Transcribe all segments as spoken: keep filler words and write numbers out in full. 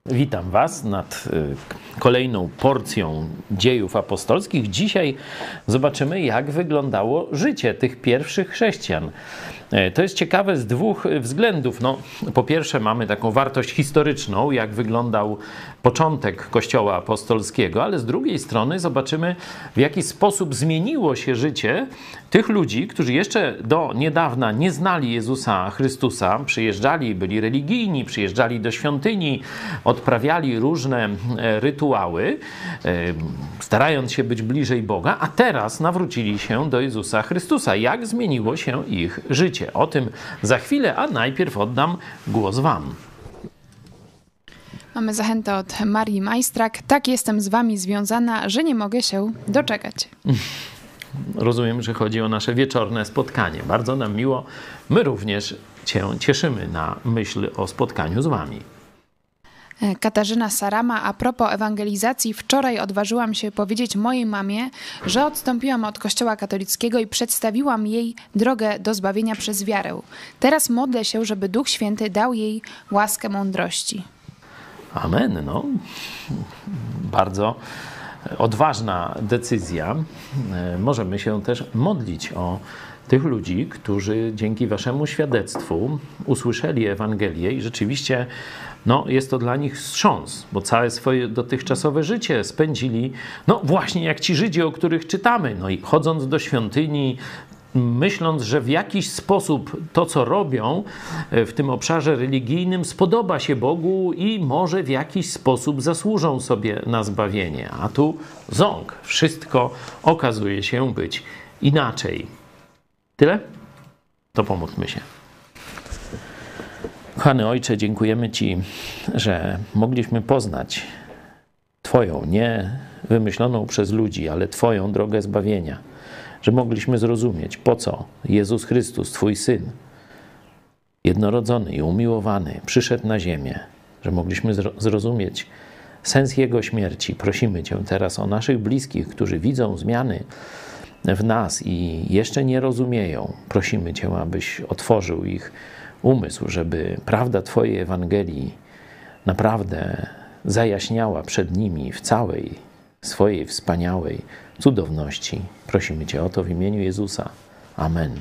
Witam Was nad kolejną porcją dziejów apostolskich. Dzisiaj zobaczymy, jak wyglądało życie tych pierwszych chrześcijan. To jest ciekawe z dwóch względów. No, po pierwsze mamy taką wartość historyczną, jak wyglądał początek Kościoła apostolskiego, ale z drugiej strony zobaczymy, w jaki sposób zmieniło się życie tych ludzi, którzy jeszcze do niedawna nie znali Jezusa Chrystusa, przyjeżdżali, byli religijni, przyjeżdżali do świątyni, odprawiali różne rytuały, starając się być bliżej Boga, a teraz nawrócili się do Jezusa Chrystusa. Jak zmieniło się ich życie? O tym za chwilę, a najpierw oddam głos Wam. Mamy zachętę od Marii Majstrak. Tak, jestem z Wami związana, że nie mogę się doczekać. Rozumiem, że chodzi o nasze wieczorne spotkanie. Bardzo nam miło. My również Cię cieszymy na myśl o spotkaniu z Wami. Katarzyna Sarama, a propos ewangelizacji, wczoraj odważyłam się powiedzieć mojej mamie, że odstąpiłam od Kościoła katolickiego i przedstawiłam jej drogę do zbawienia przez wiarę. Teraz modlę się, żeby Duch Święty dał jej łaskę mądrości. Amen. No, bardzo odważna decyzja. Możemy się też modlić o tych ludzi, którzy dzięki Waszemu świadectwu usłyszeli Ewangelię i rzeczywiście no, jest to dla nich wstrząs, bo całe swoje dotychczasowe życie spędzili, no właśnie jak ci Żydzi, o których czytamy, no i chodząc do świątyni, myśląc, że w jakiś sposób to, co robią w tym obszarze religijnym, spodoba się Bogu i może w jakiś sposób zasłużą sobie na zbawienie. A tu ząg, wszystko okazuje się być inaczej. Tyle? To pomódlmy się. Kochany Ojcze, dziękujemy Ci, że mogliśmy poznać Twoją, nie wymyśloną przez ludzi, ale Twoją drogę zbawienia. Że mogliśmy zrozumieć, po co Jezus Chrystus, Twój Syn, jednorodzony i umiłowany, przyszedł na ziemię. Że mogliśmy zrozumieć sens Jego śmierci. Prosimy Cię teraz o naszych bliskich, którzy widzą zmiany w nas i jeszcze nie rozumieją. Prosimy Cię, abyś otworzył ich umysł, żeby prawda Twojej Ewangelii naprawdę zajaśniała przed nimi w całej swojej wspaniałej cudowności. Prosimy Cię o to w imieniu Jezusa. Amen.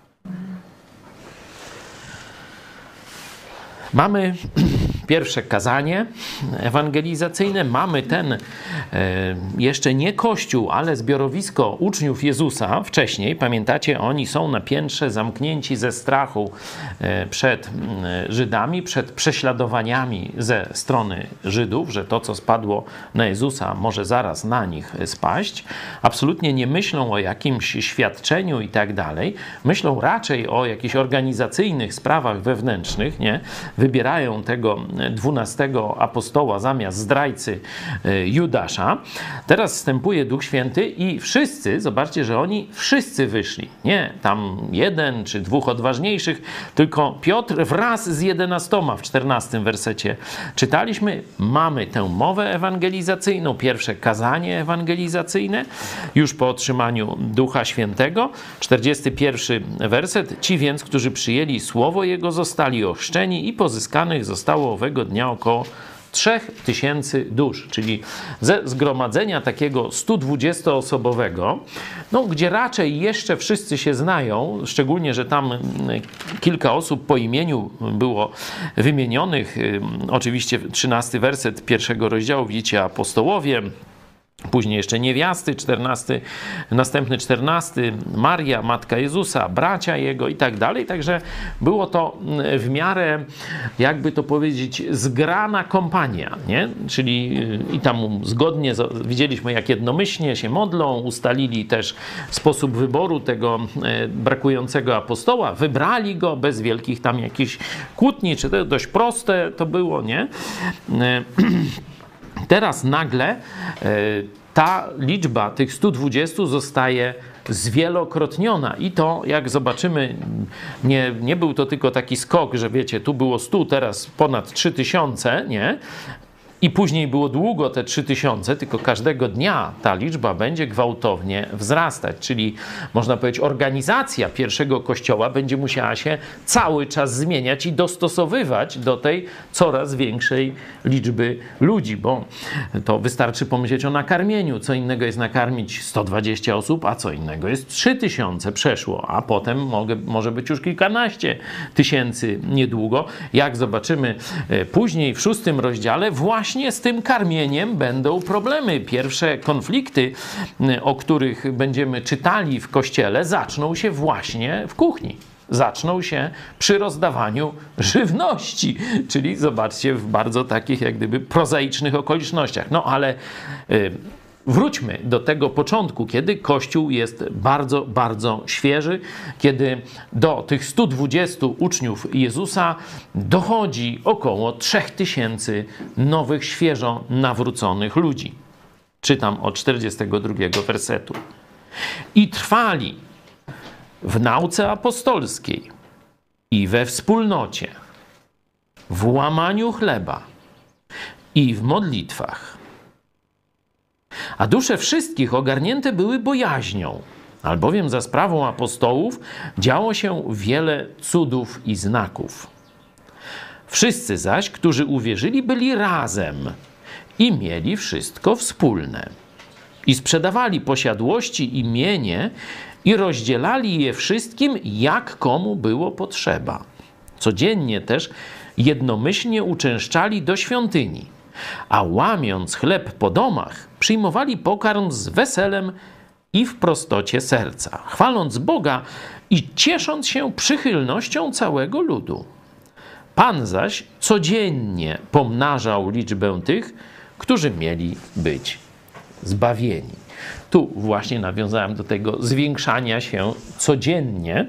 Mamy pierwsze kazanie ewangelizacyjne, mamy ten e, jeszcze nie kościół, ale zbiorowisko uczniów Jezusa wcześniej. Pamiętacie, oni są na piętrze zamknięci ze strachu e, przed e, Żydami, przed prześladowaniami ze strony Żydów, że to, co spadło na Jezusa, może zaraz na nich spaść. Absolutnie nie myślą o jakimś świadczeniu i tak dalej. Myślą raczej o jakichś organizacyjnych sprawach wewnętrznych, nie? Wybierają tego dwunastego apostoła zamiast zdrajcy Judasza. Teraz wstępuje Duch Święty i wszyscy, zobaczcie, że oni wszyscy wyszli. Nie tam jeden czy dwóch odważniejszych, tylko Piotr wraz z jedenastoma w czternastym wersecie czytaliśmy. Mamy tę mowę ewangelizacyjną, pierwsze kazanie ewangelizacyjne już po otrzymaniu Ducha Świętego. czterdziesty pierwszy werset. Ci więc, którzy przyjęli słowo Jego, zostali ochrzczeni i pozyskanych zostało owego dnia około trzech tysięcy dusz, czyli ze zgromadzenia takiego stu dwudziestoosobowego, no, gdzie raczej jeszcze wszyscy się znają, szczególnie, że tam kilka osób po imieniu było wymienionych. Oczywiście trzynasty werset pierwszego rozdziału, widzicie, apostołowie, później jeszcze niewiasty, czternasty, następny czternasty, Maria, matka Jezusa, bracia Jego i tak dalej. Także było to w miarę, jakby to powiedzieć, zgrana kompania, nie? Czyli i tam zgodnie, widzieliśmy, jak jednomyślnie się modlą, ustalili też sposób wyboru tego brakującego apostoła, wybrali go bez wielkich tam jakichś kłótni, czy to dość proste to było, nie? Teraz nagle ta liczba tych stu dwudziestu zostaje zwielokrotniona i to, jak zobaczymy, nie, nie był to tylko taki skok, że wiecie, tu było stu, teraz ponad trzy tysiące, nie? I później było długo te trzy tysiące, tylko każdego dnia ta liczba będzie gwałtownie wzrastać. Czyli można powiedzieć, organizacja pierwszego kościoła będzie musiała się cały czas zmieniać i dostosowywać do tej coraz większej liczby ludzi, bo to wystarczy pomyśleć o nakarmieniu. Co innego jest nakarmić sto dwadzieścia osób, a co innego jest trzy tysiące przeszło, a potem mogę, może być już kilkanaście tysięcy niedługo. Jak zobaczymy później w szóstym rozdziale, właśnie z tym karmieniem będą problemy. Pierwsze konflikty, o których będziemy czytali w kościele, zaczną się właśnie w kuchni. Zaczną się przy rozdawaniu żywności, czyli zobaczcie, w bardzo takich jak gdyby prozaicznych okolicznościach. No ale y, wróćmy do tego początku, kiedy Kościół jest bardzo, bardzo świeży, kiedy do tych stu dwudziestu uczniów Jezusa dochodzi około trzech tysięcy nowych, świeżo nawróconych ludzi. Czytam od czterdziestego drugiego wersetu. I trwali w nauce apostolskiej i we wspólnocie, w łamaniu chleba i w modlitwach. A dusze wszystkich ogarnięte były bojaźnią, albowiem za sprawą apostołów działo się wiele cudów i znaków. Wszyscy zaś, którzy uwierzyli, byli razem i mieli wszystko wspólne. I sprzedawali posiadłości i mienie i rozdzielali je wszystkim, jak komu było potrzeba. Codziennie też jednomyślnie uczęszczali do świątyni, a łamiąc chleb po domach, przyjmowali pokarm z weselem i w prostocie serca, chwaląc Boga i ciesząc się przychylnością całego ludu. Pan zaś codziennie pomnażał liczbę tych, którzy mieli być zbawieni. Tu właśnie nawiązałem do tego zwiększania się codziennie.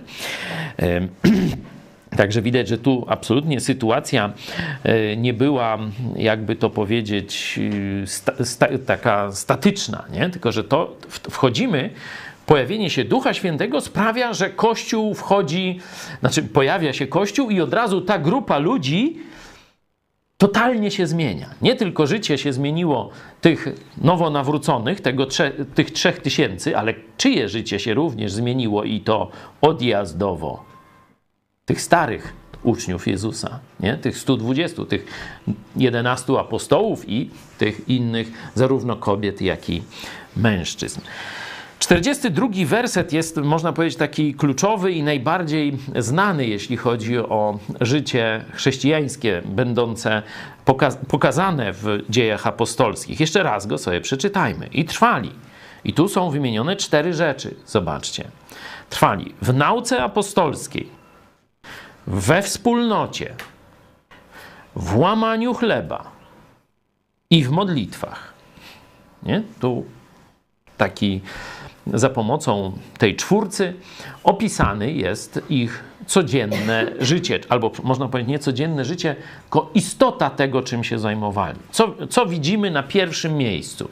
Także widać, że tu absolutnie sytuacja nie była, jakby to powiedzieć, sta, sta, taka statyczna, nie? Tylko że to wchodzimy, pojawienie się Ducha Świętego sprawia, że Kościół wchodzi, znaczy pojawia się Kościół i od razu ta grupa ludzi totalnie się zmienia. Nie tylko życie się zmieniło tych nowonawróconych, tego trze, tych trzech tysięcy, ale czyje życie się również zmieniło i to odjazdowo. Tych starych uczniów Jezusa, nie? Tych stu dwudziestu, tych jedenastu apostołów i tych innych, zarówno kobiet, jak i mężczyzn. czterdziesty drugi werset jest, można powiedzieć, taki kluczowy i najbardziej znany, jeśli chodzi o życie chrześcijańskie, będące poka- pokazane w dziejach apostolskich. Jeszcze raz go sobie przeczytajmy. I trwali. I tu są wymienione cztery rzeczy. Zobaczcie. Trwali w nauce apostolskiej, we wspólnocie, w łamaniu chleba i w modlitwach. Nie? Tu taki, za pomocą tej czwórcy opisany jest ich codzienne życie, albo można powiedzieć nie codzienne życie, tylko istota tego, czym się zajmowali. Co, co widzimy na pierwszym miejscu?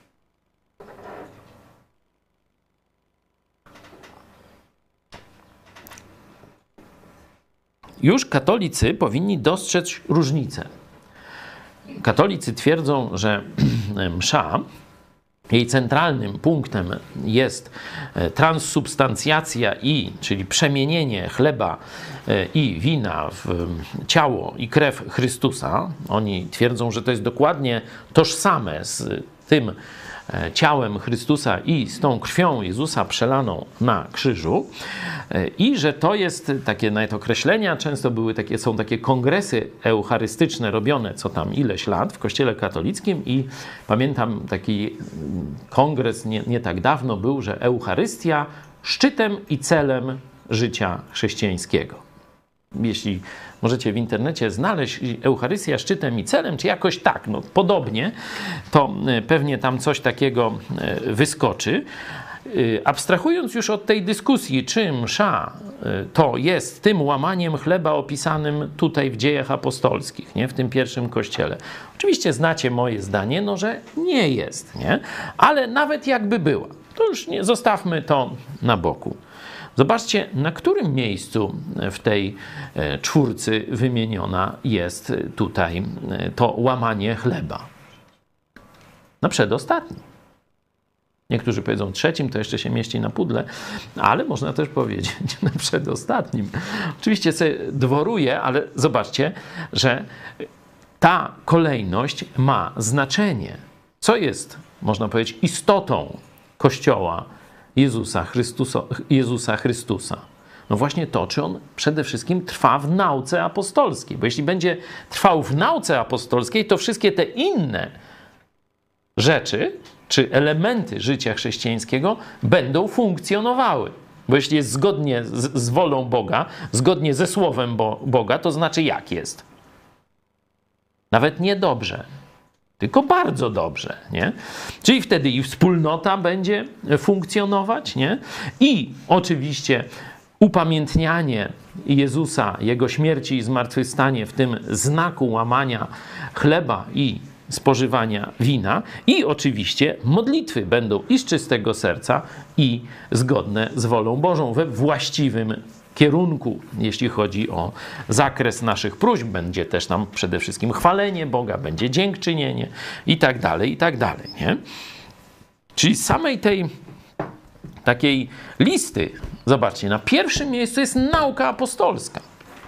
Już katolicy powinni dostrzec różnicę. Katolicy twierdzą, że msza, jej centralnym punktem jest transsubstancjacja i, czyli przemienienie chleba i wina w ciało i krew Chrystusa. Oni twierdzą, że to jest dokładnie tożsame z tym ciałem Chrystusa i z tą krwią Jezusa przelaną na krzyżu i że to jest takie nawet określenia, często były takie, są takie kongresy eucharystyczne robione co tam ileś lat w Kościele katolickim i pamiętam taki kongres nie, nie tak dawno był, że Eucharystia szczytem i celem życia chrześcijańskiego. Jeśli możecie w internecie znaleźć Eucharystia szczytem i celem, czy jakoś tak, no podobnie, to pewnie tam coś takiego wyskoczy. Abstrahując już od tej dyskusji, czy msza to jest tym łamaniem chleba opisanym tutaj w dziejach apostolskich, nie? W tym pierwszym kościele. Oczywiście znacie moje zdanie, no że nie jest, nie? Ale nawet jakby była, to już nie, zostawmy to na boku. Zobaczcie, na którym miejscu w tej czwórcy wymieniona jest tutaj to łamanie chleba. Na przedostatnim. Niektórzy powiedzą trzecim, to jeszcze się mieści na pudle, ale można też powiedzieć na przedostatnim. Oczywiście sobie dworuję, ale zobaczcie, że ta kolejność ma znaczenie. Co jest, można powiedzieć, istotą Kościoła Jezusa Chrystusa, Jezusa Chrystusa? No właśnie to, czy on przede wszystkim trwa w nauce apostolskiej. Bo jeśli będzie trwał w nauce apostolskiej, to wszystkie te inne rzeczy, czy elementy życia chrześcijańskiego będą funkcjonowały. Bo jeśli jest zgodnie z, z wolą Boga, zgodnie ze Słowem Bo, Boga, to znaczy jak jest? Nawet nie dobrze, tylko bardzo dobrze, nie? Czyli wtedy i wspólnota będzie funkcjonować, nie? I oczywiście upamiętnianie Jezusa, Jego śmierci i zmartwychwstanie w tym znaku łamania chleba i spożywania wina, i oczywiście modlitwy będą i z czystego serca, i zgodne z wolą Bożą, we właściwym kierunku, jeśli chodzi o zakres naszych próśb. Będzie też tam przede wszystkim chwalenie Boga, będzie dziękczynienie i tak dalej, i tak dalej, nie? Czyli z samej tej takiej listy, zobaczcie, na pierwszym miejscu jest nauka apostolska.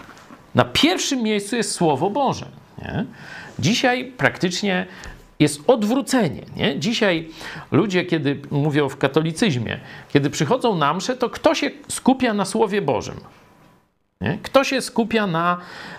Na pierwszym miejscu jest Słowo Boże, nie? Dzisiaj praktycznie jest odwrócenie, nie? Dzisiaj ludzie, kiedy mówią w katolicyzmie, kiedy przychodzą na mszę, to kto się skupia na Słowie Bożym? Nie? Kto się skupia na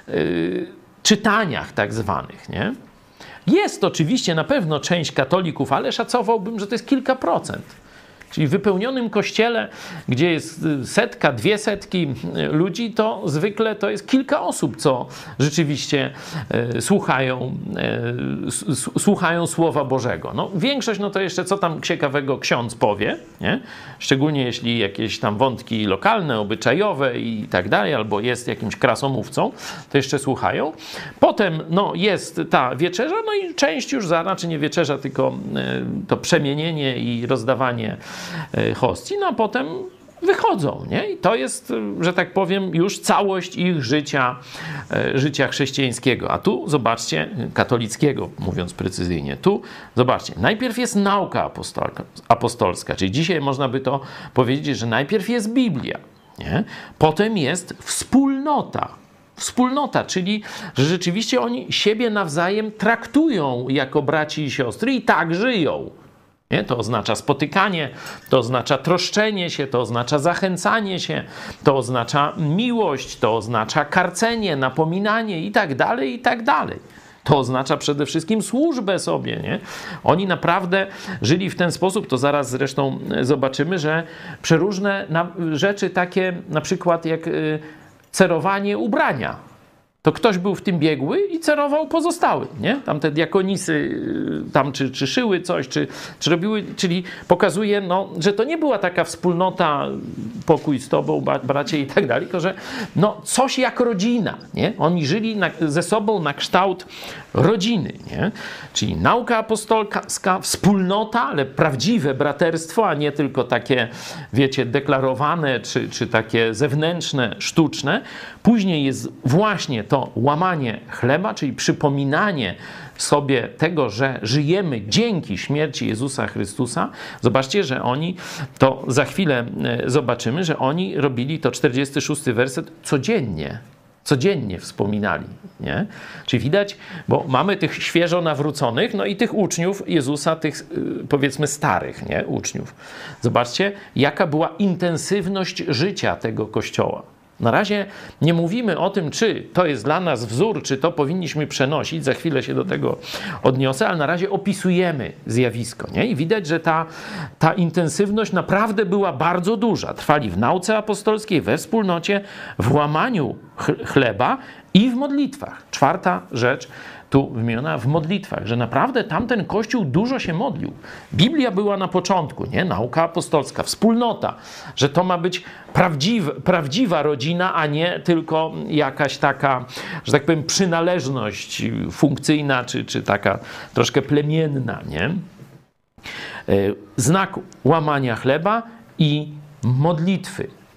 y, czytaniach tak zwanych, nie? Jest oczywiście na pewno część katolików, ale szacowałbym, że to jest kilka procent. Czyli w wypełnionym kościele, gdzie jest setka, dwie setki ludzi, to zwykle to jest kilka osób, co rzeczywiście e, słuchają, e, s, słuchają Słowa Bożego. No, większość, no to jeszcze co tam ciekawego ksiądz powie, nie? Szczególnie jeśli jakieś tam wątki lokalne, obyczajowe i tak dalej, albo jest jakimś krasomówcą, to jeszcze słuchają. Potem no, jest ta wieczerza, no i część już za, znaczy nie wieczerza, tylko e, to przemienienie i rozdawanie hostii, no a potem wychodzą, nie? I to jest, że tak powiem, już całość ich życia, życia chrześcijańskiego. A tu, zobaczcie, katolickiego, mówiąc precyzyjnie, tu, zobaczcie, najpierw jest nauka apostolska, apostolska, czyli dzisiaj można by to powiedzieć, że najpierw jest Biblia, nie? Potem jest wspólnota. Wspólnota, czyli że rzeczywiście oni siebie nawzajem traktują jako braci i siostry i tak żyją. Nie? To oznacza spotykanie, to oznacza troszczenie się, to oznacza zachęcanie się, to oznacza miłość, to oznacza karcenie, napominanie i tak dalej, i tak dalej. To oznacza przede wszystkim służbę sobie, nie? Oni naprawdę żyli w ten sposób, to zaraz zresztą zobaczymy, że przeróżne rzeczy takie, na przykład jak cerowanie ubrania, to ktoś był w tym biegły i cerował pozostały, nie? Tam te diakonisy tam czy, czy szyły coś, czy, czy robiły, czyli pokazuje, no, że to nie była taka wspólnota, pokój z tobą, bracie i tak dalej, tylko że no, coś jak rodzina, nie? Oni żyli na, ze sobą na kształt rodziny, nie? Czyli nauka apostolska, wspólnota, ale prawdziwe braterstwo, a nie tylko takie, wiecie, deklarowane, czy, czy takie zewnętrzne, sztuczne. Później jest właśnie to łamanie chleba, czyli przypominanie sobie tego, że żyjemy dzięki śmierci Jezusa Chrystusa. Zobaczcie, że oni, to za chwilę zobaczymy, że oni robili to, czterdziesty szósty werset, codziennie. Codziennie wspominali, nie? Czyli widać, bo mamy tych świeżo nawróconych, no i tych uczniów Jezusa, tych powiedzmy starych, nie? Uczniów. Zobaczcie, jaka była intensywność życia tego Kościoła. Na razie nie mówimy o tym, czy to jest dla nas wzór, czy to powinniśmy przenosić, za chwilę się do tego odniosę, ale na razie opisujemy zjawisko, nie? I widać, że ta, ta intensywność naprawdę była bardzo duża. Trwali w nauce apostolskiej, we wspólnocie, w łamaniu chleba i w modlitwach. Czwarta rzecz tu wymieniona, w modlitwach, że naprawdę tamten Kościół dużo się modlił. Biblia była na początku, nie? Nauka apostolska, wspólnota, że to ma być prawdziw, prawdziwa rodzina, a nie tylko jakaś taka, że tak powiem, przynależność funkcyjna, czy, czy taka troszkę plemienna, nie? Znak łamania chleba i modlitwy.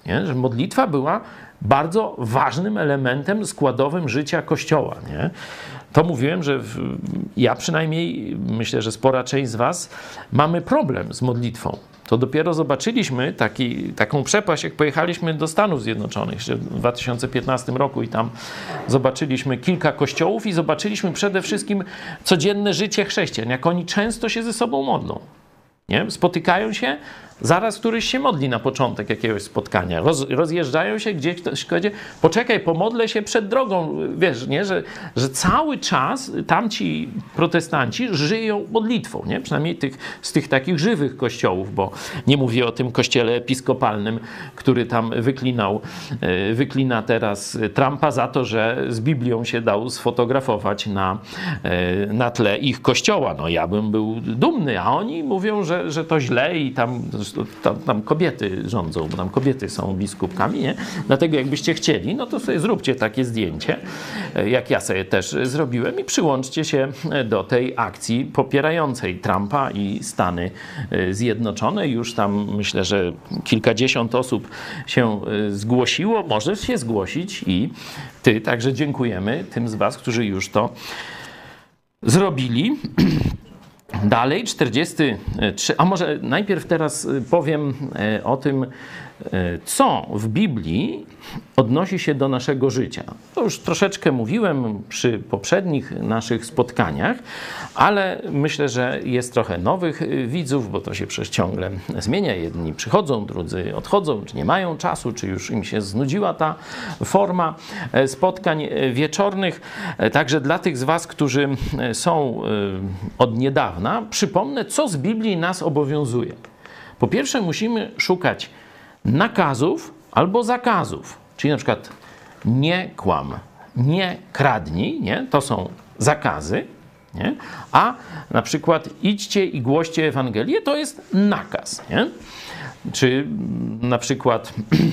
nie? Że modlitwa była bardzo ważnym elementem składowym życia Kościoła, nie? To mówiłem, że w, ja przynajmniej, myślę, że spora część z was mamy problem z modlitwą. To dopiero zobaczyliśmy taki, taką przepaść, jak pojechaliśmy do Stanów Zjednoczonych jeszcze w dwa tysiące piętnastym roku i tam zobaczyliśmy kilka kościołów i zobaczyliśmy przede wszystkim codzienne życie chrześcijan, jak oni często się ze sobą modlą. Nie? Spotykają się, zaraz któryś się modli na początek jakiegoś spotkania. Roz, rozjeżdżają się, gdzieś ktoś powiedzie, poczekaj, pomodlę się przed drogą. Wiesz, nie? Że, że cały czas tamci protestanci żyją modlitwą. Nie? Przynajmniej tych, z tych takich żywych kościołów, bo nie mówię o tym kościele episkopalnym, który tam wyklinał, wyklina teraz Trumpa za to, że z Biblią się dał sfotografować na, na tle ich kościoła. No ja bym był dumny, a oni mówią, że, że to źle i tam Tam, tam kobiety rządzą, bo tam kobiety są biskupkami, nie? Dlatego jakbyście chcieli, no to sobie zróbcie takie zdjęcie, jak ja sobie też zrobiłem i przyłączcie się do tej akcji popierającej Trumpa i Stany Zjednoczone. Już tam myślę, że kilkadziesiąt osób się zgłosiło. Możesz się zgłosić i ty, także dziękujemy tym z was, którzy już to zrobili. Dalej, czterdziesty trzeci, a może najpierw teraz powiem o tym, co w Biblii odnosi się do naszego życia. To już troszeczkę mówiłem przy poprzednich naszych spotkaniach, ale myślę, że jest trochę nowych widzów, bo to się przecież ciągle zmienia. Jedni przychodzą, drudzy odchodzą, czy nie mają czasu, czy już im się znudziła ta forma spotkań wieczornych. Także dla tych z was, którzy są od niedawna, przypomnę, co z Biblii nas obowiązuje. Po pierwsze, musimy szukać nakazów albo zakazów, czyli na przykład nie kłam, nie kradnij, nie? To są zakazy, nie? A na przykład idźcie i głoście Ewangelię, to jest nakaz, nie? Czy na przykład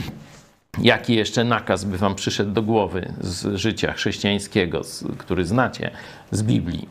jaki jeszcze nakaz by wam przyszedł do głowy z życia chrześcijańskiego, z, który znacie z Biblii?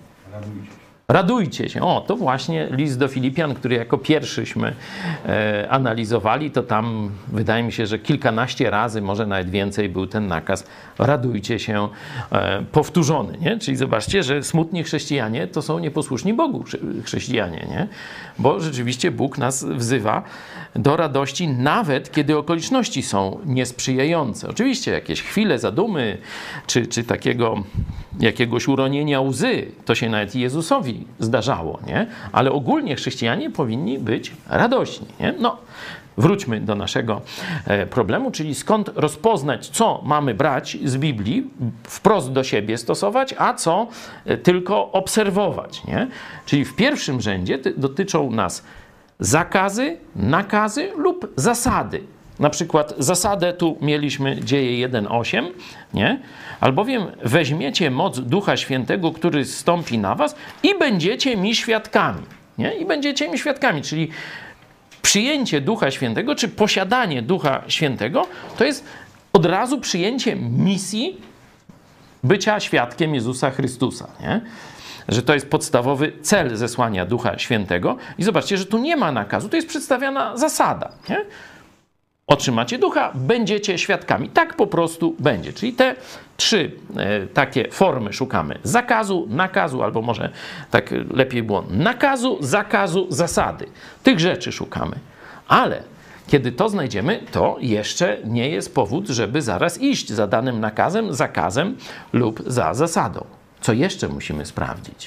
Radujcie się. O, to właśnie list do Filipian, który jako pierwszyśmy e, analizowali, to tam wydaje mi się, że kilkanaście razy, może nawet więcej był ten nakaz radujcie się e, powtórzony, nie? Czyli zobaczcie, że smutni chrześcijanie to są nieposłuszni Bogu chrześcijanie, nie? Bo rzeczywiście Bóg nas wzywa do radości, nawet kiedy okoliczności są niesprzyjające. Oczywiście jakieś chwile zadumy, czy, czy takiego jakiegoś uronienia łzy, to się nawet Jezusowi zdarzało, nie? Ale ogólnie chrześcijanie powinni być radośni, nie? No, wróćmy do naszego problemu, czyli skąd rozpoznać, co mamy brać z Biblii, wprost do siebie stosować, a co tylko obserwować, nie? Czyli w pierwszym rzędzie dotyczą nas zakazy, nakazy lub zasady. Na przykład zasadę tu mieliśmy Dzieje jeden osiem, nie? Albowiem weźmiecie moc Ducha Świętego, który zstąpi na was i będziecie mi świadkami, nie? I będziecie mi świadkami, czyli przyjęcie Ducha Świętego, czy posiadanie Ducha Świętego, to jest od razu przyjęcie misji bycia świadkiem Jezusa Chrystusa, nie? Że to jest podstawowy cel zesłania Ducha Świętego. I zobaczcie, że tu nie ma nakazu, to jest przedstawiana zasada, nie? Otrzymacie Ducha, będziecie świadkami. Tak po prostu będzie. Czyli te trzy e, takie formy szukamy. Zakazu, nakazu, albo może tak lepiej było nakazu, zakazu, zasady. Tych rzeczy szukamy. Ale kiedy to znajdziemy, to jeszcze nie jest powód, żeby zaraz iść za danym nakazem, zakazem lub za zasadą. Co jeszcze musimy sprawdzić?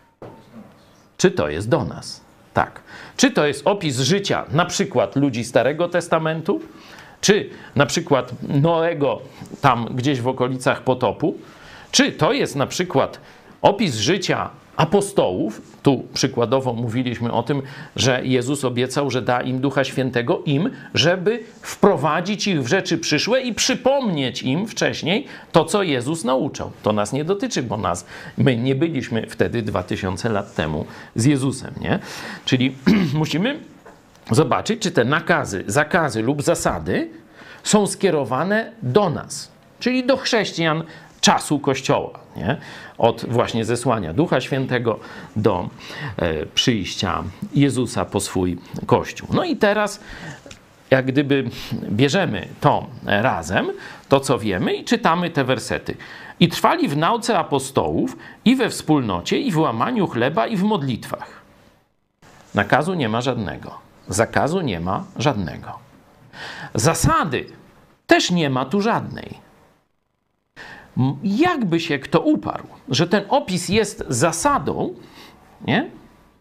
Czy to jest do nas? Tak. Czy to jest opis życia na przykład ludzi Starego Testamentu, czy na przykład Noego tam gdzieś w okolicach potopu, czy to jest na przykład opis życia apostołów. Tu przykładowo mówiliśmy o tym, że Jezus obiecał, że da im Ducha Świętego im, żeby wprowadzić ich w rzeczy przyszłe i przypomnieć im wcześniej to, co Jezus nauczał. To nas nie dotyczy, bo nas, my nie byliśmy wtedy dwa tysiące lat temu z Jezusem, nie? Czyli musimy zobaczyć, czy te nakazy, zakazy lub zasady są skierowane do nas, czyli do chrześcijan czasu Kościoła, nie? Od właśnie zesłania Ducha Świętego do e, przyjścia Jezusa po swój Kościół. No i teraz jak gdyby bierzemy to razem, to co wiemy i czytamy te wersety. I trwali w nauce apostołów i we wspólnocie i w łamaniu chleba i w modlitwach. Nakazu nie ma żadnego. Zakazu nie ma żadnego. Zasady też nie ma tu żadnej. Jakby się kto uparł, że ten opis jest zasadą, nie?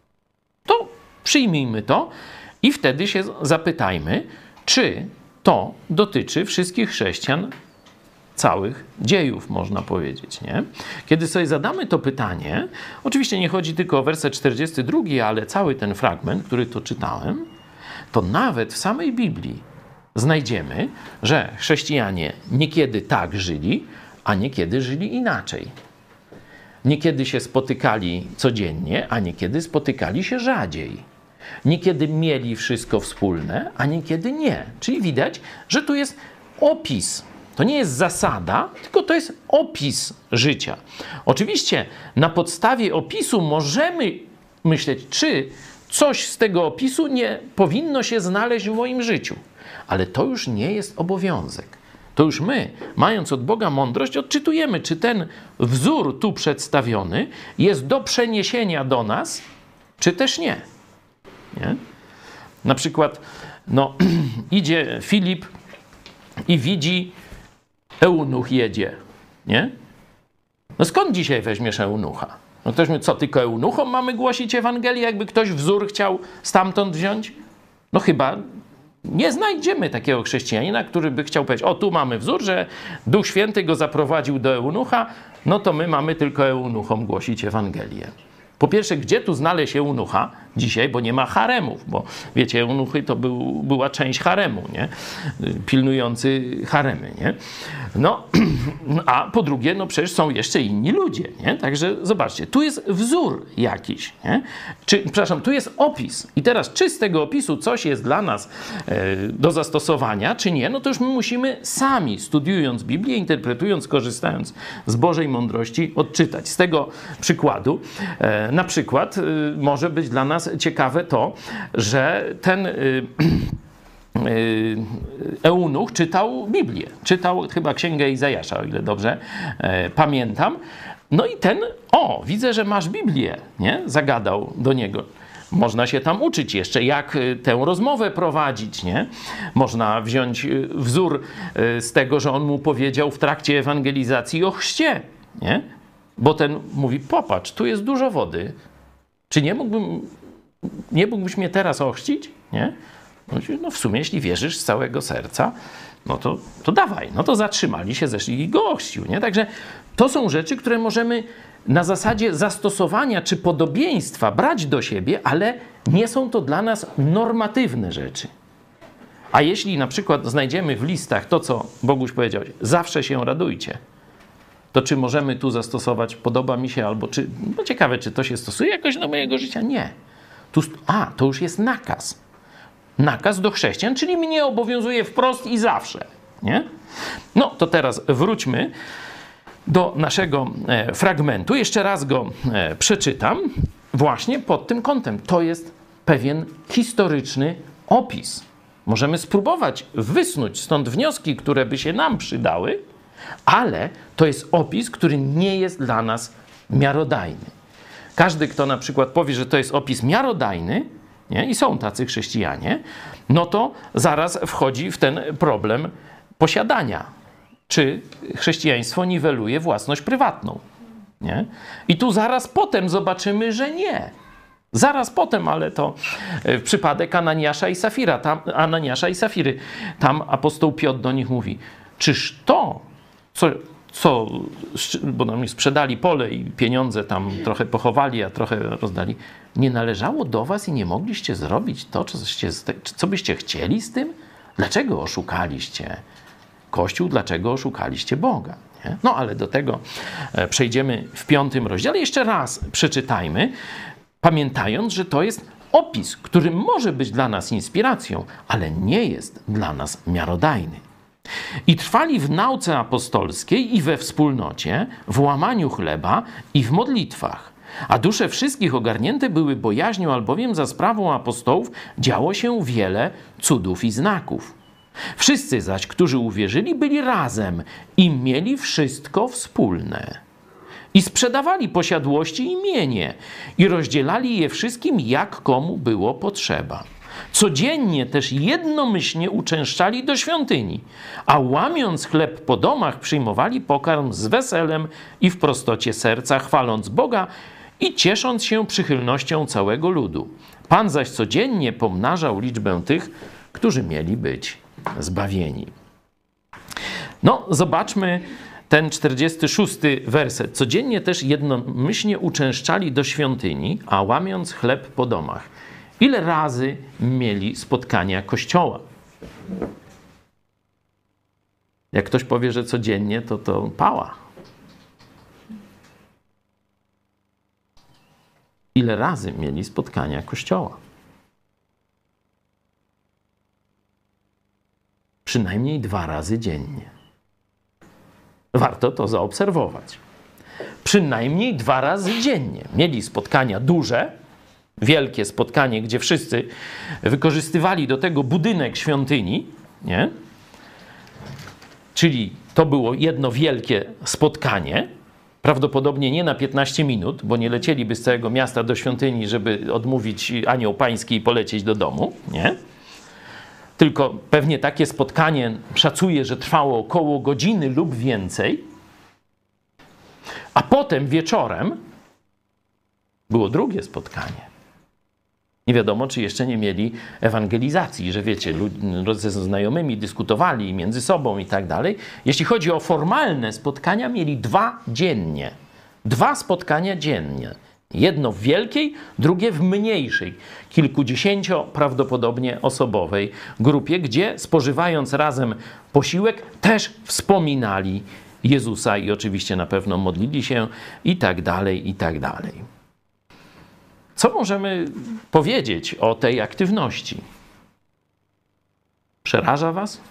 To przyjmijmy to i wtedy się zapytajmy, czy to dotyczy wszystkich chrześcijan całych dziejów, można powiedzieć, nie? Kiedy sobie zadamy to pytanie, oczywiście nie chodzi tylko o werset czterdziesty drugi, ale cały ten fragment, który tu czytałem, to nawet w samej Biblii znajdziemy, że chrześcijanie niekiedy tak żyli, a niekiedy żyli inaczej. Niekiedy się spotykali codziennie, a niekiedy spotykali się rzadziej. Niekiedy mieli wszystko wspólne, a niekiedy nie. Czyli widać, że tu jest opis. To nie jest zasada, tylko to jest opis życia. Oczywiście na podstawie opisu możemy myśleć, czy coś z tego opisu nie powinno się znaleźć w moim życiu. Ale to już nie jest obowiązek. To już my, mając od Boga mądrość, odczytujemy, czy ten wzór tu przedstawiony jest do przeniesienia do nas, czy też nie. Nie? Na przykład no, idzie Filip i widzi, eunuch jedzie. Nie? No skąd dzisiaj weźmiesz eunucha? No ktoś mówi, co, tylko eunuchom mamy głosić Ewangelię, jakby ktoś wzór chciał stamtąd wziąć? No chyba nie znajdziemy takiego chrześcijanina, który by chciał powiedzieć, o tu mamy wzór, że Duch Święty go zaprowadził do eunucha, no to my mamy tylko eunuchom głosić Ewangelię. Po pierwsze, gdzie tu znaleźć eunucha dzisiaj, bo nie ma haremów, bo wiecie, eunuchy to był, była część haremu, nie? Pilnujący haremy, nie? No, a po drugie, no przecież są jeszcze inni ludzie, nie? Także zobaczcie, tu jest wzór jakiś, nie? Czy, przepraszam, tu jest opis i teraz czy z tego opisu coś jest dla nas e, do zastosowania, czy nie, no to już my musimy sami, studiując Biblię, interpretując, korzystając z Bożej mądrości, odczytać. Z tego przykładu e, na przykład e, może być dla nas ciekawe to, że ten e, eunuch czytał Biblię, czytał chyba Księgę Izajasza, o ile dobrze e, pamiętam. No i ten, o, widzę, że masz Biblię, nie? Zagadał do niego. Można się tam uczyć jeszcze, jak tę rozmowę prowadzić, nie? Można wziąć wzór z tego, że on mu powiedział w trakcie ewangelizacji o chrzcie, nie? Bo ten mówi, popatrz, tu jest dużo wody. Czy nie mógłbym, nie mógłbyś mnie teraz ochrzcić, nie? No w sumie, jeśli wierzysz z całego serca, no to, to dawaj. No to zatrzymali się, zeszli i go ochrzcił, nie? Także to są rzeczy, które możemy na zasadzie zastosowania czy podobieństwa brać do siebie, ale nie są to dla nas normatywne rzeczy. A jeśli na przykład znajdziemy w listach to, co Boguś powiedział, zawsze się radujcie, to czy możemy tu zastosować, podoba mi się, albo czy, no ciekawe, czy to się stosuje jakoś do mojego życia? Nie. Tu, a, to już jest nakaz. Nakaz do chrześcijan, czyli mnie obowiązuje wprost i zawsze. Nie? No to teraz wróćmy do naszego e, fragmentu. Jeszcze raz go e, przeczytam właśnie pod tym kątem. To jest pewien historyczny opis. Możemy spróbować wysnuć stąd wnioski, które by się nam przydały, ale to jest opis, który nie jest dla nas miarodajny. Każdy, kto na przykład powie, że to jest opis miarodajny, nie? I są tacy chrześcijanie, no to zaraz wchodzi w ten problem posiadania. Czy chrześcijaństwo niweluje własność prywatną? Nie? I tu zaraz potem zobaczymy, że nie. Zaraz potem, ale to przypadek Ananiasza i Safira, tam, Ananiasza i Safiry. Tam apostoł Piotr do nich mówi, czyż to, co, co bo nam sprzedali pole i pieniądze tam trochę pochowali, a trochę rozdali, nie należało do was i nie mogliście zrobić to, coście, co byście chcieli z tym? Dlaczego oszukaliście Kościół? Dlaczego oszukaliście Boga? Nie? No ale do tego przejdziemy w piątym rozdziale. Jeszcze raz przeczytajmy, pamiętając, że to jest opis, który może być dla nas inspiracją, ale nie jest dla nas miarodajny. I trwali w nauce apostolskiej i we wspólnocie, w łamaniu chleba i w modlitwach. A dusze wszystkich ogarnięte były bojaźnią, albowiem za sprawą apostołów działo się wiele cudów i znaków. Wszyscy zaś, którzy uwierzyli, byli razem i mieli wszystko wspólne. I sprzedawali posiadłości i mienie i rozdzielali je wszystkim, jak komu było potrzeba. Codziennie też jednomyślnie uczęszczali do świątyni, a łamiąc chleb po domach przyjmowali pokarm z weselem i w prostocie serca, chwaląc Boga i ciesząc się przychylnością całego ludu. Pan zaś codziennie pomnażał liczbę tych, którzy mieli być zbawieni. No, zobaczmy ten czterdziesty szósty werset. Codziennie też jednomyślnie uczęszczali do świątyni, a łamiąc chleb po domach. Ile razy mieli spotkania Kościoła? Jak ktoś powie, że codziennie, to to pała. Ile razy mieli spotkania Kościoła? Przynajmniej dwa razy dziennie. Warto to zaobserwować. Przynajmniej dwa razy dziennie. Mieli spotkania duże, wielkie spotkanie, gdzie wszyscy wykorzystywali do tego budynek świątyni, nie? Czyli to było jedno wielkie spotkanie, prawdopodobnie nie na piętnaście minut, bo nie lecieliby z całego miasta do świątyni, żeby odmówić anioł pański i polecieć do domu, nie? Tylko pewnie takie spotkanie szacuję, że trwało około godziny lub więcej, a potem wieczorem było drugie spotkanie. Nie wiadomo, czy jeszcze nie mieli ewangelizacji, że wiecie, ludzie ze znajomymi dyskutowali między sobą i tak dalej. Jeśli chodzi o formalne spotkania, mieli dwa dziennie. Dwa spotkania dziennie. Jedno w wielkiej, drugie w mniejszej, kilkudziesięcio prawdopodobnie osobowej grupie, gdzie spożywając razem posiłek też wspominali Jezusa i oczywiście na pewno modlili się i tak dalej, i tak dalej. Co możemy powiedzieć o tej aktywności? Przeraża was?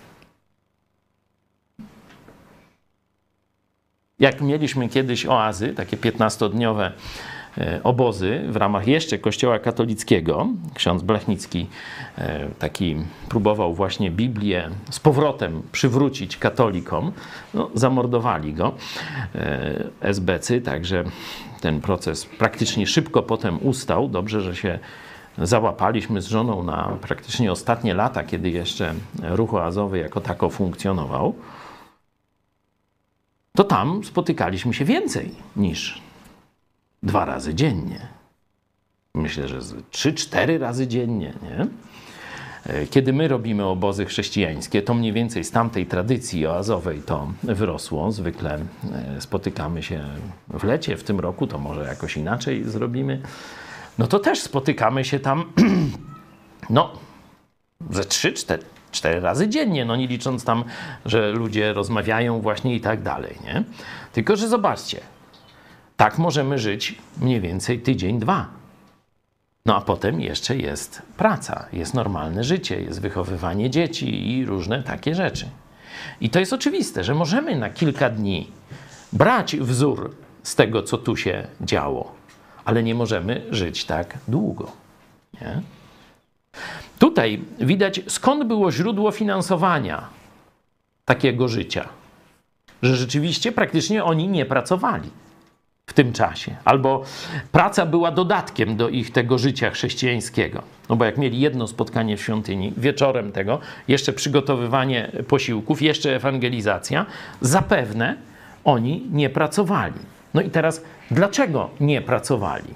Jak mieliśmy kiedyś oazy, takie piętnastodniowe obozy w ramach jeszcze Kościoła katolickiego, ksiądz Blachnicki taki próbował właśnie Biblię z powrotem przywrócić katolikom. No, zamordowali go esbecy, także ten proces praktycznie szybko potem ustał. Dobrze, że się załapaliśmy z żoną na praktycznie ostatnie lata, kiedy jeszcze ruch oazowy jako tako funkcjonował. To tam spotykaliśmy się więcej niż dwa razy dziennie. Myślę, że trzy, cztery razy dziennie, nie? Kiedy my robimy obozy chrześcijańskie, to mniej więcej z tamtej tradycji oazowej to wyrosło. Zwykle spotykamy się w lecie, w tym roku to może jakoś inaczej zrobimy. No to też spotykamy się tam no ze trzy, cztery, cztery razy dziennie, no nie licząc tam, że ludzie rozmawiają właśnie i tak dalej, nie? Tylko, że zobaczcie, tak możemy żyć mniej więcej tydzień, dwa. No a potem jeszcze jest praca, jest normalne życie, jest wychowywanie dzieci i różne takie rzeczy. I to jest oczywiste, że możemy na kilka dni brać wzór z tego, co tu się działo, ale nie możemy żyć tak długo, nie? Tutaj widać, skąd było źródło finansowania takiego życia. Że rzeczywiście praktycznie oni nie pracowali w tym czasie. Albo praca była dodatkiem do ich tego życia chrześcijańskiego. No bo jak mieli jedno spotkanie w świątyni, wieczorem tego, jeszcze przygotowywanie posiłków, jeszcze ewangelizacja, zapewne oni nie pracowali. No i teraz, dlaczego nie pracowali?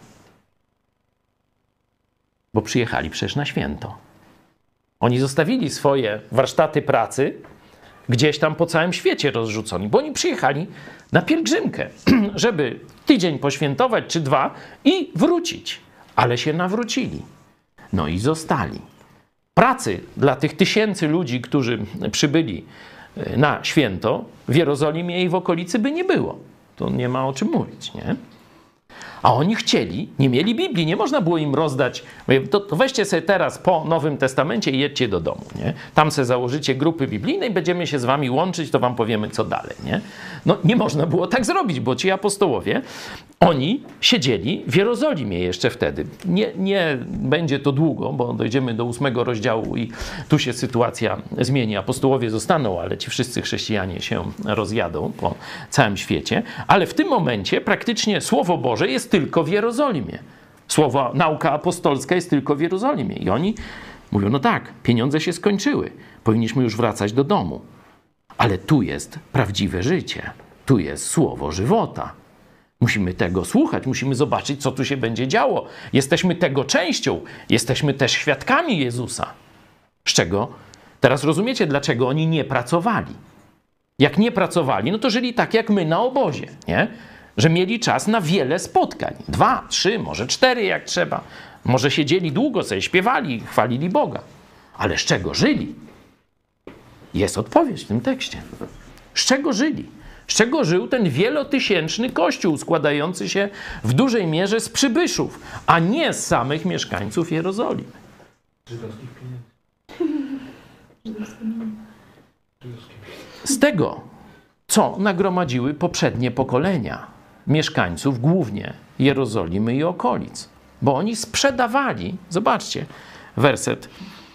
Bo przyjechali przecież na święto. Oni zostawili swoje warsztaty pracy gdzieś tam po całym świecie rozrzuconi, bo oni przyjechali na pielgrzymkę, żeby tydzień poświętować czy dwa i wrócić. Ale się nawrócili. No i zostali. Pracy dla tych tysięcy ludzi, którzy przybyli na święto w Jerozolimie i w okolicy by nie było. To nie ma o czym mówić, nie? A oni chcieli, nie mieli Biblii, nie można było im rozdać. To, to weźcie sobie teraz po Nowym Testamencie i jedźcie do domu, nie? Tam sobie założycie grupy biblijne i będziemy się z wami łączyć, to wam powiemy, co dalej, nie? No nie można było tak zrobić, bo ci apostołowie, oni siedzieli w Jerozolimie jeszcze wtedy. Nie, nie będzie to długo, bo dojdziemy do ósmego rozdziału i tu się sytuacja zmieni. Apostołowie zostaną, ale ci wszyscy chrześcijanie się rozjadą po całym świecie. Ale w tym momencie praktycznie Słowo Boże jest tylko w Jerozolimie. Słowo, nauka apostolska jest tylko w Jerozolimie. I oni mówią, no tak, pieniądze się skończyły. Powinniśmy już wracać do domu. Ale tu jest prawdziwe życie. Tu jest Słowo żywota. Musimy tego słuchać, musimy zobaczyć, co tu się będzie działo. Jesteśmy tego częścią, jesteśmy też świadkami Jezusa. Z czego? Teraz rozumiecie, dlaczego oni nie pracowali. Jak nie pracowali, no to żyli tak jak my na obozie, nie? Że mieli czas na wiele spotkań. Dwa, trzy, może cztery jak trzeba. Może siedzieli długo, sobie śpiewali, chwalili Boga. Ale z czego żyli? Jest odpowiedź w tym tekście. Z czego żyli? Z czego żył ten wielotysięczny kościół składający się w dużej mierze z przybyszów, a nie z samych mieszkańców Jerozolimy. Żydowskich pieniędzy. Z tego, co nagromadziły poprzednie pokolenia mieszkańców, głównie Jerozolimy i okolic. Bo oni sprzedawali, zobaczcie, werset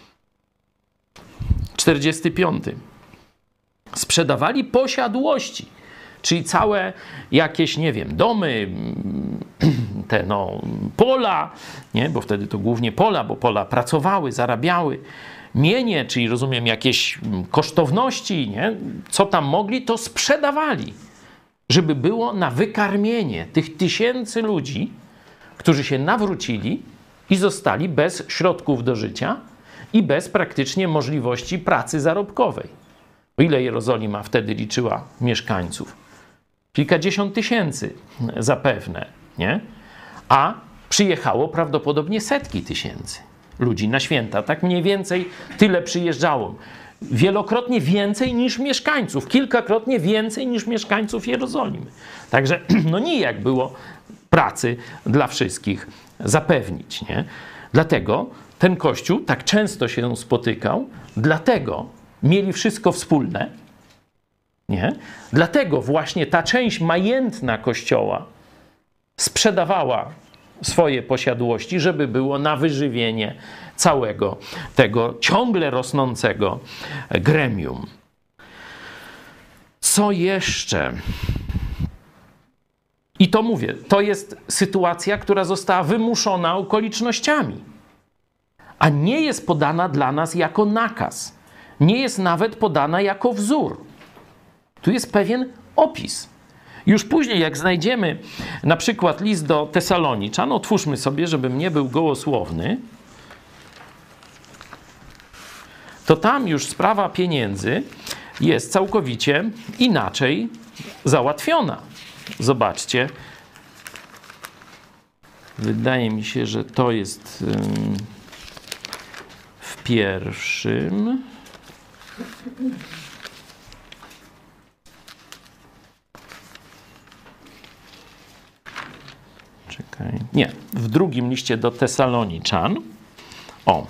czterdziesty piąty. Sprzedawali posiadłości, czyli całe jakieś, nie wiem, domy, te no, pola, nie? Bo wtedy to głównie pola, bo pola pracowały, zarabiały, mienie, czyli rozumiem jakieś kosztowności, nie? Co tam mogli, to sprzedawali, żeby było na wykarmienie tych tysięcy ludzi, którzy się nawrócili i zostali bez środków do życia i bez praktycznie możliwości pracy zarobkowej. O ile Jerozolima wtedy liczyła mieszkańców? Kilkadziesiąt tysięcy zapewne, nie? A przyjechało prawdopodobnie setki tysięcy ludzi na święta. Tak mniej więcej tyle przyjeżdżało. Wielokrotnie więcej niż mieszkańców. Kilkakrotnie więcej niż mieszkańców Jerozolimy. Także no nijak było pracy dla wszystkich zapewnić, nie? Dlatego ten Kościół tak często się spotykał, dlatego mieli wszystko wspólne, nie? Dlatego właśnie ta część majętna Kościoła sprzedawała swoje posiadłości, żeby było na wyżywienie całego tego ciągle rosnącego gremium. Co jeszcze? I to mówię, to jest sytuacja, która została wymuszona okolicznościami, a nie jest podana dla nas jako nakaz. Nie jest nawet podana jako wzór. Tu jest pewien opis. Już później, jak znajdziemy na przykład list do Tesaloniczan, otwórzmy sobie, żebym nie był gołosłowny, to tam już sprawa pieniędzy jest całkowicie inaczej załatwiona. Zobaczcie. Wydaje mi się, że to jest w pierwszym. Czekaj. Nie, w drugim liście do Tesaloniczan. O.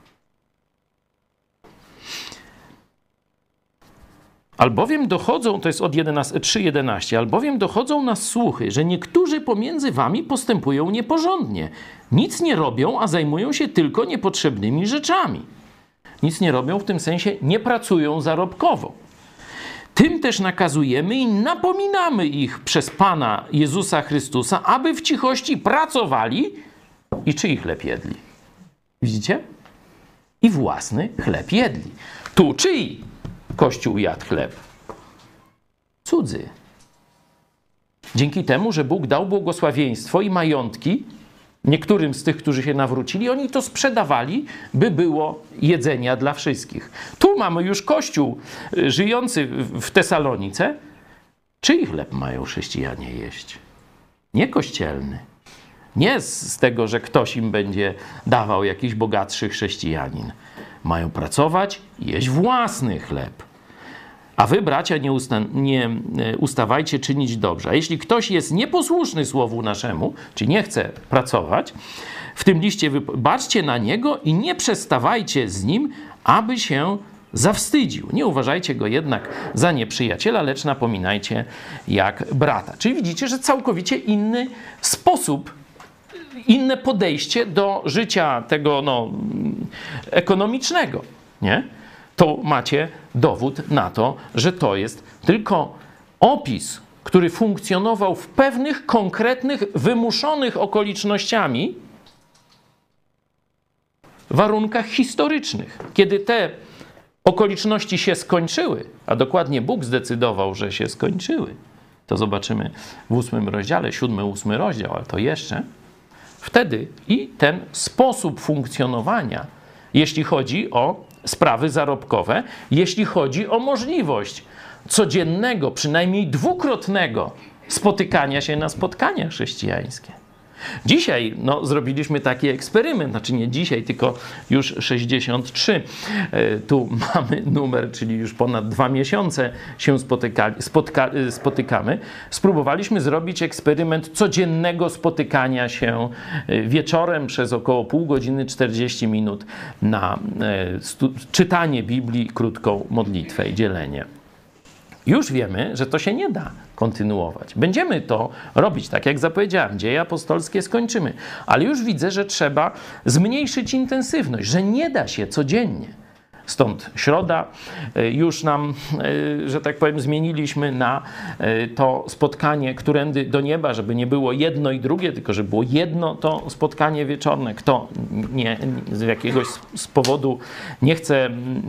Albowiem dochodzą, to jest od trzy jedenaście, albowiem dochodzą nas słuchy, że niektórzy pomiędzy wami postępują nieporządnie. Nic nie robią, a zajmują się tylko niepotrzebnymi rzeczami. Nic nie robią, w tym sensie nie pracują zarobkowo. Tym też nakazujemy i napominamy ich przez Pana Jezusa Chrystusa, aby w cichości pracowali i czyj chleb jedli. Widzicie? I własny chleb jedli. Tu czyj Kościół jadł chleb? Cudzy. Dzięki temu, że Bóg dał błogosławieństwo i majątki niektórym z tych, którzy się nawrócili, oni to sprzedawali, by było jedzenia dla wszystkich. Tu mamy już Kościół żyjący w Tesalonice. Czyj chleb mają chrześcijanie jeść? Nie kościelny. Nie z tego, że ktoś im będzie dawał jakiś bogatszy chrześcijanin. Mają pracować i jeść własny chleb. A wy, bracia, nie, usta nie ustawajcie czynić dobrze. A jeśli ktoś jest nieposłuszny słowu naszemu, czy nie chce pracować, w tym liście baczcie na niego i nie przestawajcie z nim, aby się zawstydził. Nie uważajcie go jednak za nieprzyjaciela, lecz napominajcie jak brata. Czyli widzicie, że całkowicie inny sposób, inne podejście do życia tego no, ekonomicznego, nie? To macie dowód na to, że to jest tylko opis, który funkcjonował w pewnych konkretnych, wymuszonych okolicznościami warunkach historycznych. Kiedy te okoliczności się skończyły, a dokładnie Bóg zdecydował, że się skończyły, to zobaczymy w ósmym rozdziale, siódmy, ósmy rozdział, ale to jeszcze, wtedy i ten sposób funkcjonowania, jeśli chodzi o sprawy zarobkowe, jeśli chodzi o możliwość codziennego, przynajmniej dwukrotnego spotykania się na spotkania chrześcijańskie. Dzisiaj no, zrobiliśmy taki eksperyment, znaczy nie dzisiaj, tylko już sześćdziesiąt trzy. E, tu mamy numer, czyli już ponad dwa miesiące się spotykali, spotka, spotykamy. Spróbowaliśmy zrobić eksperyment codziennego spotykania się wieczorem przez około pół godziny, czterdzieści minut na e, stu, czytanie Biblii, krótką modlitwę i dzielenie. Już wiemy, że to się nie da kontynuować. Będziemy to robić, tak jak zapowiedziałem, dzieje apostolskie skończymy. Ale już widzę, że trzeba zmniejszyć intensywność, że nie da się codziennie. Stąd środa już nam, że tak powiem, zmieniliśmy na to spotkanie którędy do nieba, żeby nie było jedno i drugie, tylko żeby było jedno to spotkanie wieczorne. Kto nie, z jakiegoś z powodu nie chce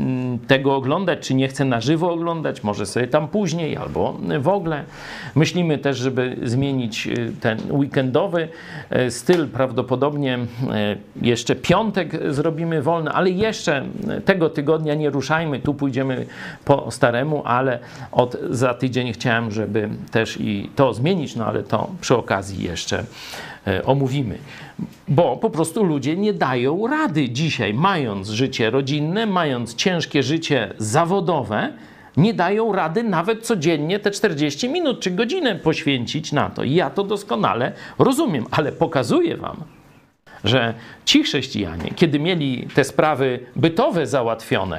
tego oglądać, czy nie chce na żywo oglądać, może sobie tam później albo w ogóle. Myślimy też, żeby zmienić ten weekendowy styl. Prawdopodobnie jeszcze piątek zrobimy wolny, ale jeszcze tego tygodnia tygodnia nie ruszajmy, tu pójdziemy po staremu, ale od za tydzień chciałem, żeby też i to zmienić, no ale to przy okazji jeszcze e, omówimy. Bo po prostu ludzie nie dają rady dzisiaj, mając życie rodzinne, mając ciężkie życie zawodowe, nie dają rady nawet codziennie te czterdzieści minut czy godzinę poświęcić na to. I ja to doskonale rozumiem, ale pokazuję wam, że ci chrześcijanie, kiedy mieli te sprawy bytowe załatwione,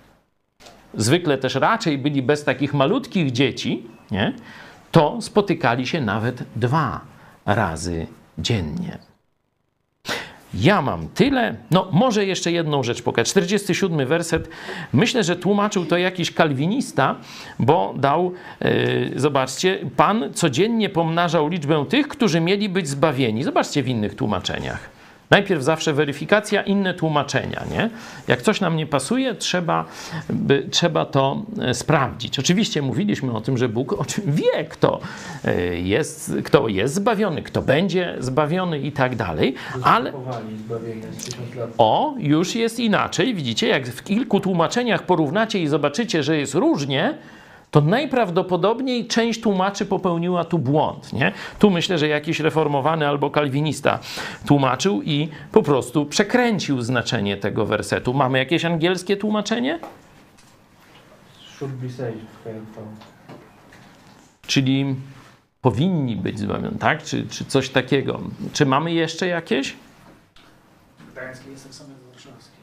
zwykle też raczej byli bez takich malutkich dzieci, nie? To spotykali się nawet dwa razy dziennie. Ja mam tyle. No, może jeszcze jedną rzecz pokażę. czterdziesty siódmy werset. Myślę, że tłumaczył to jakiś kalwinista, bo dał, yy, zobaczcie, Pan codziennie pomnażał liczbę tych, którzy mieli być zbawieni. Zobaczcie w innych tłumaczeniach. Najpierw zawsze weryfikacja, inne tłumaczenia, nie? Jak coś nam nie pasuje, trzeba, by, trzeba to sprawdzić. Oczywiście mówiliśmy o tym, że Bóg wie, kto jest, kto jest zbawiony, kto będzie zbawiony i tak dalej, ale o, już jest inaczej. Widzicie, jak w kilku tłumaczeniach porównacie i zobaczycie, że jest różnie, to najprawdopodobniej część tłumaczy popełniła tu błąd, nie? Tu myślę, że jakiś reformowany albo kalwinista tłumaczył i po prostu przekręcił znaczenie tego wersetu. Mamy jakieś angielskie tłumaczenie? Should be saved. Czyli powinni być zbawieni, tak? Czy, czy coś takiego. Czy mamy jeszcze jakieś? Gdański jest tak samo jak warszawski.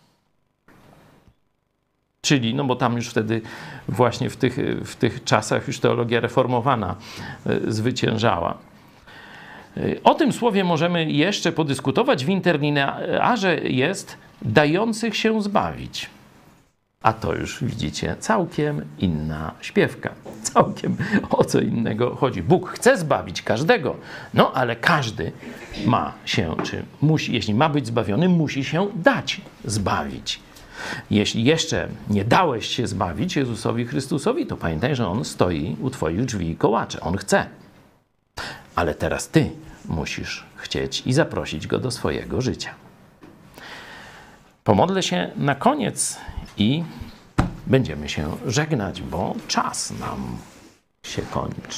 Czyli, no bo tam już wtedy właśnie w tych, w tych czasach już teologia reformowana zwyciężała. O tym słowie możemy jeszcze podyskutować. W interlinearze jest dających się zbawić. A to już widzicie całkiem inna śpiewka. Całkiem o co innego chodzi. Bóg chce zbawić każdego, no ale każdy ma się, czy musi, jeśli ma być zbawiony, musi się dać zbawić. Jeśli jeszcze nie dałeś się zbawić Jezusowi Chrystusowi, to pamiętaj, że On stoi u twoich drzwi i kołacze. On chce. Ale teraz ty musisz chcieć i zaprosić Go do swojego życia. Pomodlę się na koniec i będziemy się żegnać, bo czas nam się kończy.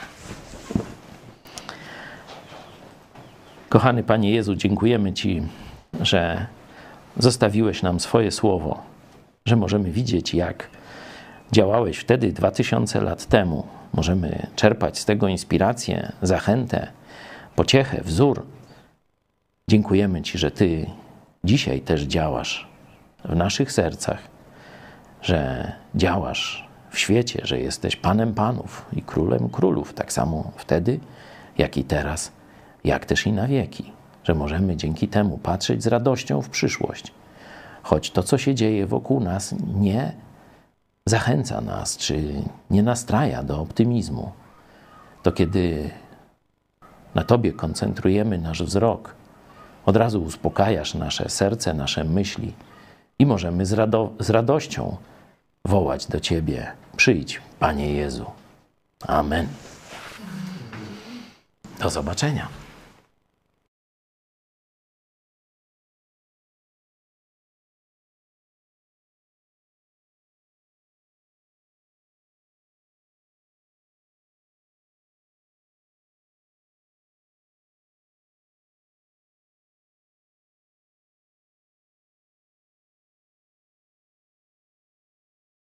Kochany Panie Jezu, dziękujemy Ci, że zostawiłeś nam swoje słowo, że możemy widzieć, jak działałeś wtedy dwa tysiące lat temu. Możemy czerpać z tego inspirację, zachętę, pociechę, wzór. Dziękujemy Ci, że Ty dzisiaj też działasz w naszych sercach, że działasz w świecie, że jesteś Panem Panów i Królem Królów, tak samo wtedy, jak i teraz, jak też i na wieki, że możemy dzięki temu patrzeć z radością w przyszłość. Choć to, co się dzieje wokół nas, nie zachęca nas, czy nie nastraja do optymizmu, to kiedy na Tobie koncentrujemy nasz wzrok, od razu uspokajasz nasze serce, nasze myśli i możemy z, rado- z radością wołać do Ciebie: przyjdź, Panie Jezu. Amen. Do zobaczenia.